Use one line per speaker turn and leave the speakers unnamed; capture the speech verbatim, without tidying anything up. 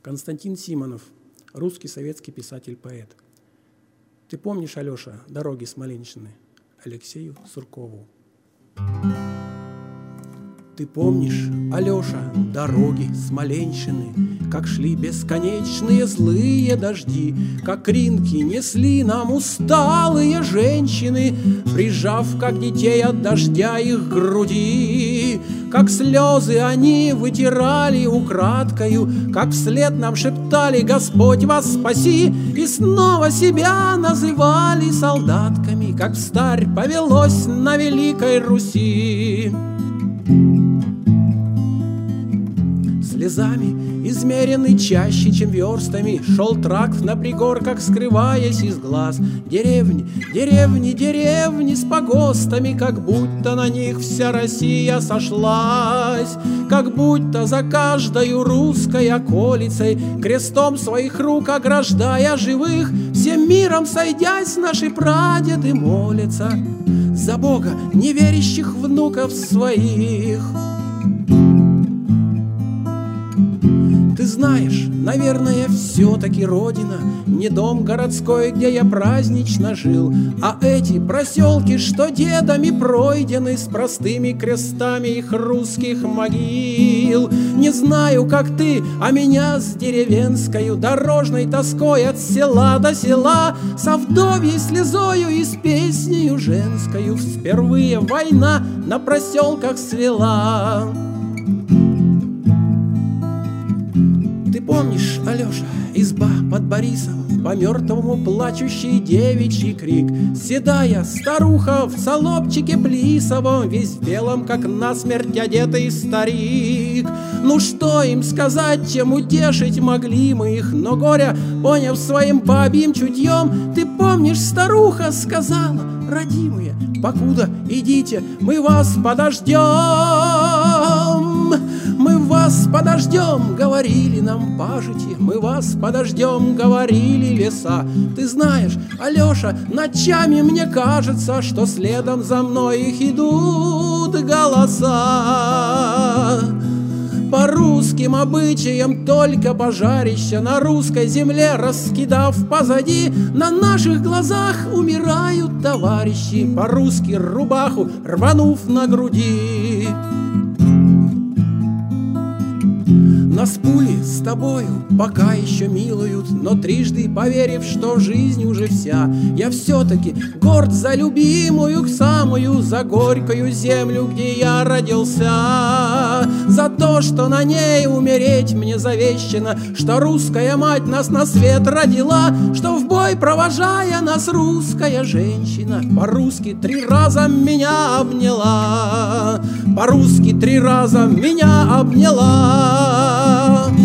Константин Симонов, русский советский писатель-поэт. Ты помнишь, Алеша, дороги Смоленщины? Алексею Суркову. Ты помнишь, Алеша, дороги Смоленщины, как шли бесконечные злые дожди, как ринки несли нам усталые женщины, прижав, как детей от дождя, их к груди, как слезы они вытирали украдкою, как вслед нам шептали: «Господь вас спаси!» И снова себя называли солдатками, как встарь повелось на Великой Руси. Слезами измеренный чаще, чем верстами, шел тракт на пригорках, скрываясь из глаз. Деревни, деревни, деревни с погостами, как будто на них вся Россия сошлась, как будто за каждою русской околицей, крестом своих рук ограждая живых, всем миром сойдясь, наши прадеды молятся за Бога неверящих внуков своих. Ты знаешь, наверное, все-таки родина не дом городской, где я празднично жил, а эти проселки, что дедами пройдены с простыми крестами их русских могил. Не знаю, как ты, а меня с деревенскою дорожной тоской от села до села, со вдовьей слезою и с песнею женскою впервые война на проселках свела. Ты помнишь, Алеша, изба под Борисовым, по мертвому плачущий девичий крик, седая старуха в салопчике плисовом, весь в белом, как насмерть одетый старик. Ну что им сказать, чем утешить могли мы их, но горя, поняв своим бабьим чутьем, ты помнишь, старуха сказала: «Родимые, покуда идите, мы вас подождем». «Мы вас подождем», — говорили нам пажити, «мы вас подождем», — говорили леса. Ты знаешь, Алеша, ночами мне кажется, что следом за мной их идут голоса. По русским обычаям только пожарища на русской земле раскидав позади, на наших глазах умирают товарищи, по-русски рубаху рванув на груди. Нас пули с тобою пока еще милуют, но трижды поверив, что жизнь уже вся, я все-таки горд за любимую самую, за горькую землю, где я родился, за то, что на ней умереть мне завещено, что русская мать нас на свет родила, что в бой провожая нас русская женщина по-русски три раза меня обняла, по-русски три раза меня обняла.